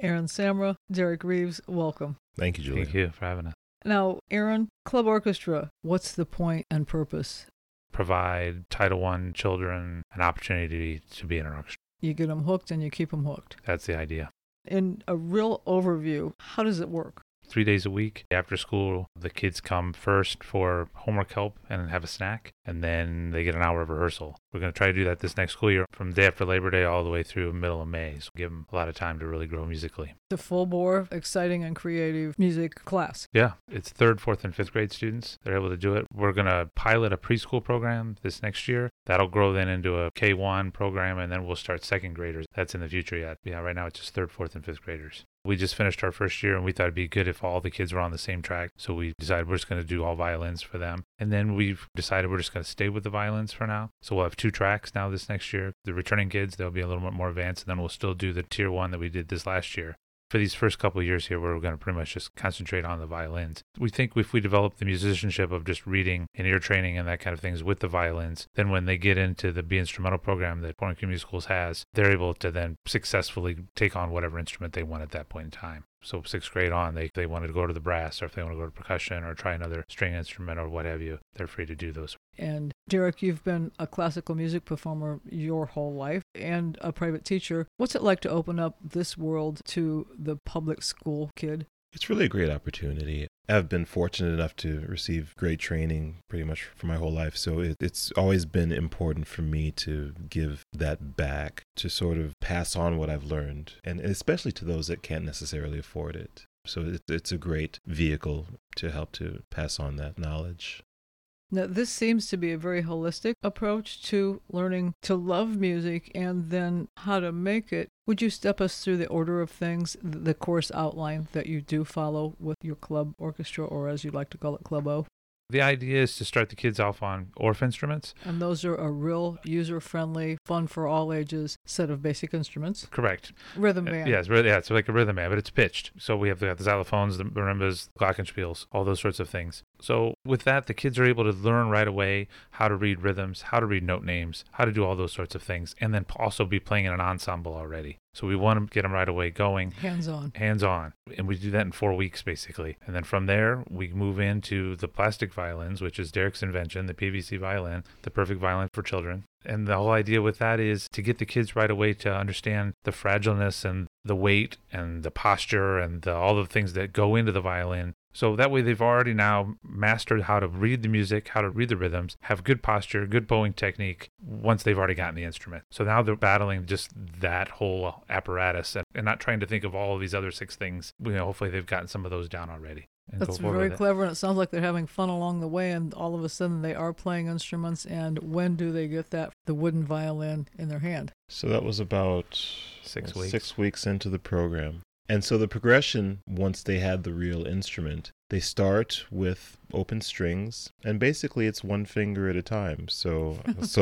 Aaron Samra, Derek Reeves, welcome. Thank you, Julia. Thank you for having us. Now, Aaron, club orchestra, what's the point and purpose? Provide Title I children an opportunity to be in an orchestra. You get them hooked and you keep them hooked. That's the idea. In a real overview, how does it work? 3 days a week. After school, the kids come first for homework help and have a snack, and then they get an hour of rehearsal. We're going to try to do that this next school year from the day after Labor Day all the way through middle of May. So give them a lot of time to really grow musically. It's a full-bore, exciting and creative music class. Yeah, it's 3rd, 4th, and 5th grade students. They're able to do it. We're going to pilot a preschool program this next year. That'll grow then into a K-1 program, and then we'll start 2nd graders. That's in the future yet. Yeah, right now it's just 3rd, 4th, and 5th graders. We just finished our first year, and we thought it'd be good if all the kids were on the same track. So we decided we're just going to do all violins for them. And then we've decided we're just going to stay with the violins for now. So we'll have 2 tracks now this next year. The returning kids, they'll be a little bit more advanced, and then we'll still do the Tier 1 that we did this last year. For these first couple of years here, we're going to pretty much just concentrate on the violins. We think if we develop the musicianship of just reading and ear training and that kind of things with the violins, then when they get into the B instrumental program that Portland Community Schools has, they're able to then successfully take on whatever instrument they want at that point in time. So 6th grade on, they wanted to go to the brass, or if they want to go to percussion or try another string instrument or what have you, they're free to do those. And Derek, you've been a classical music performer your whole life and a private teacher. What's it like to open up this world to the public school kid? It's really a great opportunity. I've been fortunate enough to receive great training pretty much for my whole life. So it's always been important for me to give that back, to sort of pass on what I've learned, and especially to those that can't necessarily afford it. So it's a great vehicle to help to pass on that knowledge. Now, this seems to be a very holistic approach to learning to love music and then how to make it. Would you step us through the order of things, the course outline that you do follow with your club orchestra, or as you like to call it, Club O? The idea is to start the kids off on Orff instruments. And those are a real user-friendly, fun for all ages set of basic instruments. Correct. Rhythm band. Yeah, it's like a rhythm band, but it's pitched. So we have the xylophones, the marimbas, glockenspiels, all those sorts of things. So with that, the kids are able to learn right away how to read rhythms, how to read note names, how to do all those sorts of things, and then also be playing in an ensemble already. So we want to get them right away going. Hands-on. And we do that in 4 weeks, basically. And then from there, we move into the plastic violins, which is Derek's invention, the PVC violin, the perfect violin for children. And the whole idea with that is to get the kids right away to understand the fragileness and the weight and the posture and all the things that go into the violin. So that way they've already now mastered how to read the music, how to read the rhythms, have good posture, good bowing technique once they've already gotten the instrument. So now they're battling just that whole apparatus and not trying to think of all of these other 6 things. Hopefully they've gotten some of those down already. That's very clever, and it sounds like they're having fun along the way, and all of a sudden they are playing instruments. And when do they get the wooden violin in their hand? So that was about 6 weeks. 6 weeks into the program. And so the progression, once they had the real instrument, they start with open strings, and basically it's one finger at a time. So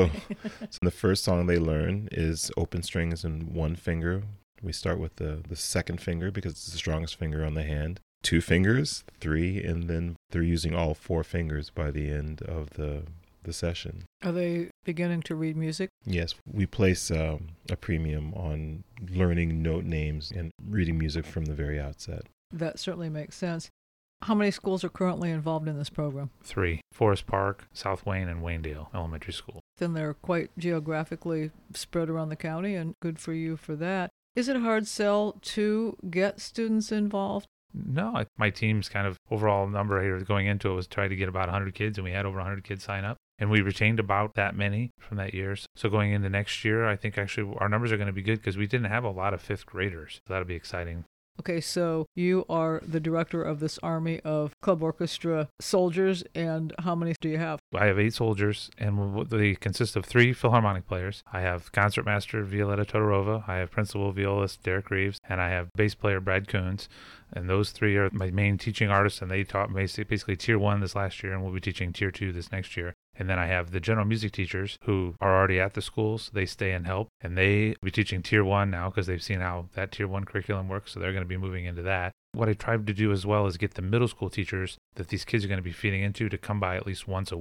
the first song they learn is open strings and one finger. We start with the second finger because it's the strongest finger on the hand. 2 fingers, 3, and then they're using all 4 fingers by the end of the session. Are they beginning to read music? Yes, we place a premium on learning note names and reading music from the very outset. That certainly makes sense. How many schools are currently involved in this program? 3. Forest Park, South Wayne, and Waynedale Elementary School. Then they're quite geographically spread around the county, and good for you for that. Is it a hard sell to get students involved? No, my team's kind of overall number here going into it was trying to get about 100 kids, and we had over 100 kids sign up. And we retained about that many from that year. So going into next year, I think actually our numbers are going to be good because we didn't have a lot of 5th graders. So that'll be exciting. Okay, so you are the director of this army of club orchestra soldiers, and how many do you have? I have 8 soldiers, and they consist of 3 Philharmonic players. I have concertmaster Violetta Todorova, I have principal violist Derek Reeves, and I have bass player Brad Coons. And those 3 are my main teaching artists, and they taught basically Tier 1 this last year, and we'll be teaching Tier 2 this next year. And then I have the general music teachers who are already at the schools. They stay and help. And they will be teaching Tier 1 now because they've seen how that Tier 1 curriculum works. So they're going to be moving into that. What I tried to do as well is get the middle school teachers that these kids are going to be feeding into to come by at least once a week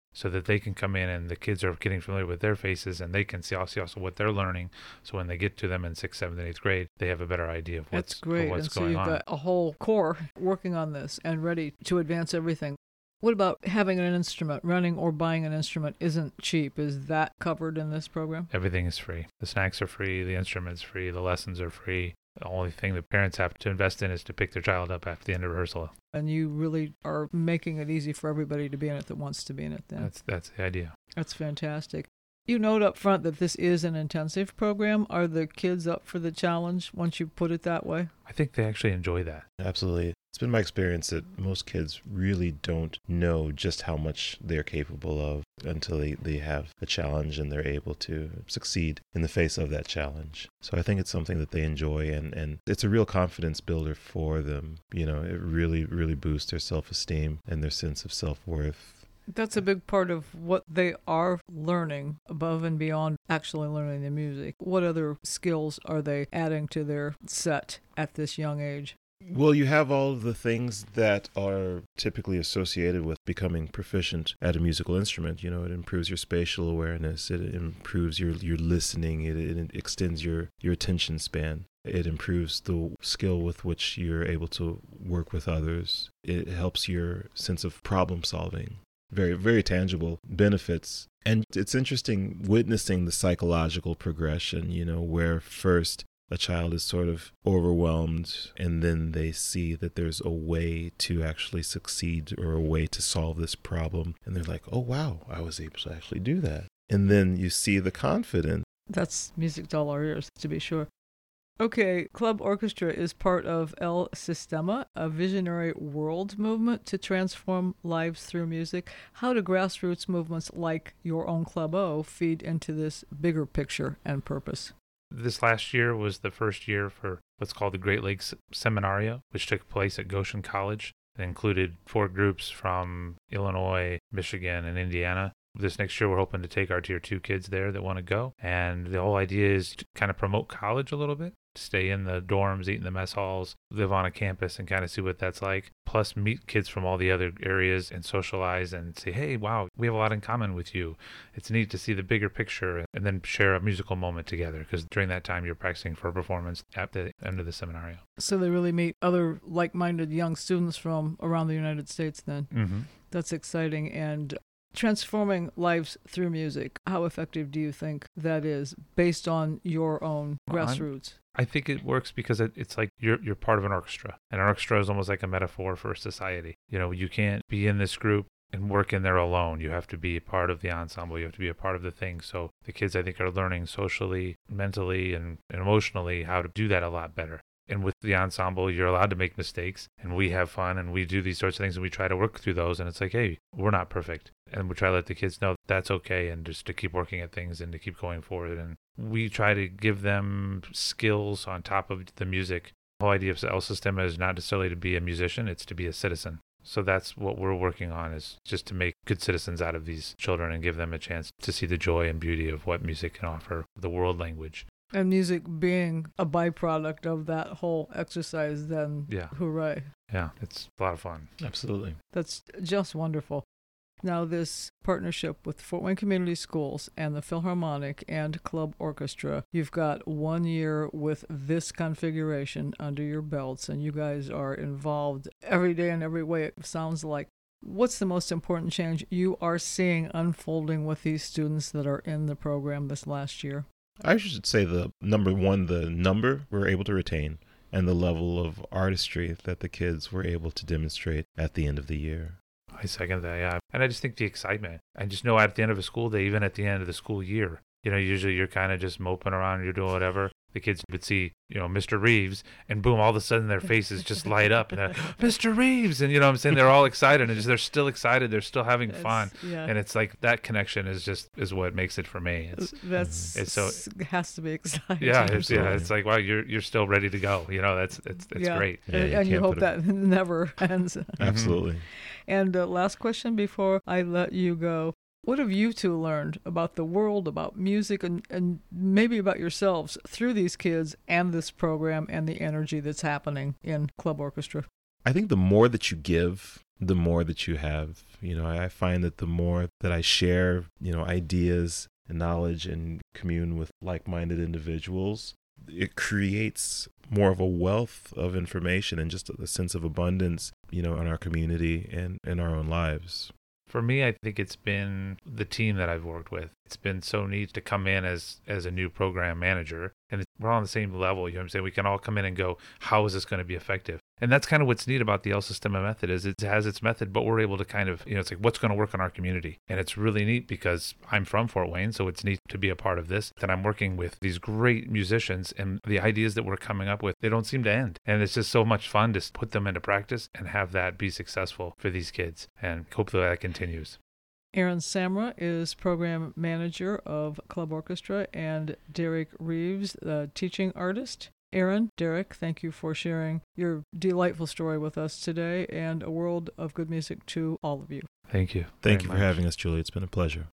so that they can come in and the kids are getting familiar with their faces and they can see also what they're learning. So when they get to them in 6th, 7th, and 8th grade, they have a better idea of That's what's great. going And so on. you've got a whole core working on this and ready to advance everything. What about having an instrument? Running or buying an instrument isn't cheap. Is that covered in this program? Everything is free. The snacks are free, the instruments free, the lessons are free. The only thing the parents have to invest in is to pick their child up after the end of rehearsal. And you really are making it easy for everybody to be in it that wants to be in it then. That's the idea. That's fantastic. You note up front that this is an intensive program. Are the kids up for the challenge once you put it that way? I think they actually enjoy that. Absolutely. It's been my experience that most kids really don't know just how much they're capable of until they have a challenge and they're able to succeed in the face of that challenge. So I think it's something that they enjoy, and it's a real confidence builder for them. You know, it really, really boosts their self-esteem and their sense of self-worth. That's a big part of what they are learning above and beyond actually learning the music. What other skills are they adding to their set at this young age? Well, you have all of the things that are typically associated with becoming proficient at a musical instrument. You know, it improves your spatial awareness, it improves your listening, it extends your attention span. It improves the skill with which you're able to work with others. It helps your sense of problem solving. Very, very tangible benefits. And it's interesting witnessing the psychological progression, you know, where first a child is sort of overwhelmed and then they see that there's a way to actually succeed or a way to solve this problem. And they're like, oh, wow, I was able to actually do that. And then you see the confidence. That's music to all our ears, to be sure. Okay, Club Orchestra is part of El Sistema, a visionary world movement to transform lives through music. How do grassroots movements like your own Club O feed into this bigger picture and purpose? This last year was the first year for what's called the Great Lakes Seminario, which took place at Goshen College. It included 4 groups from Illinois, Michigan, and Indiana. This next year, we're hoping to take our Tier 2 kids there that want to go. And the whole idea is to kind of promote college a little bit, stay in the dorms, eat in the mess halls, live on a campus and kind of see what that's like. Plus meet kids from all the other areas and socialize and say, hey, wow, we have a lot in common with you. It's neat to see the bigger picture and then share a musical moment together because during that time you're practicing for a performance at the end of the seminario. So they really meet other like-minded young students from around the United States then. Mm-hmm. That's exciting. And transforming lives through music, how effective do you think that is based on your own grassroots? I think it works because it's like you're part of an orchestra. And an orchestra is almost like a metaphor for society. You know, you can't be in this group and work in there alone. You have to be a part of the ensemble. You have to be a part of the thing. So the kids, I think, are learning socially, mentally, and emotionally how to do that a lot better. And with the ensemble, you're allowed to make mistakes, and we have fun, and we do these sorts of things, and we try to work through those. And it's like, hey, we're not perfect. And we try to let the kids know that's okay, and just to keep working at things and to keep going forward. And we try to give them skills on top of the music. The whole idea of El Sistema is not necessarily to be a musician, it's to be a citizen. So that's what we're working on, is just to make good citizens out of these children and give them a chance to see the joy and beauty of what music can offer, the world language. And music being a byproduct of that whole exercise, then hooray. Yeah, it's a lot of fun. Absolutely. That's just wonderful. Now, this partnership with Fort Wayne Community Schools and the Philharmonic and Club Orchestra, you've got 1 year with this configuration under your belts, and you guys are involved every day in every way, it sounds like. What's the most important change you are seeing unfolding with these students that are in the program this last year? I should say the number we're able to retain, and the level of artistry that the kids were able to demonstrate at the end of the year. I second that, yeah. And I just think the excitement. I just know at the end of a school day, even at the end of the school year, you know, usually you're kind of just moping around, you're doing whatever. The kids would see, you know, Mr. Reeves, and boom, all of a sudden their faces just light up, and they're, Mr. Reeves, and you know what I'm saying? They're all excited, and they're still excited, they're still having fun. Yeah. And it's like that connection is what makes it for me. It has to be exciting. Yeah, it's like, wow, you're still ready to go. You know, it's great. Yeah, and you hope that never ends. Absolutely. And last question before I let you go. What have you two learned about the world, about music, and maybe about yourselves through these kids and this program and the energy that's happening in Club Orchestra? I think the more that you give, the more that you have. I find that the more that I share, ideas and knowledge and commune with like-minded individuals, it creates more of a wealth of information and just a sense of abundance, in our community and in our own lives. For me, I think it's been the team that I've worked with. It's been so neat to come in as a new program manager, and we're all on the same level. You know what I'm saying? We can all come in and go, how is this going to be effective? And that's kind of what's neat about the El Sistema method is it has its method, but we're able to kind of, it's like, what's going to work in our community? And it's really neat because I'm from Fort Wayne, so it's neat to be a part of this. And I'm working with these great musicians, and the ideas that we're coming up with, they don't seem to end. And it's just so much fun to put them into practice and have that be successful for these kids. And hopefully that continues. Aaron Samra is program manager of Club Orchestra, and Derek Reeves, the teaching artist. Aaron, Derek, thank you for sharing your delightful story with us today and a world of good music to all of you. Thank you. Thank you for having us, Julie. It's been a pleasure.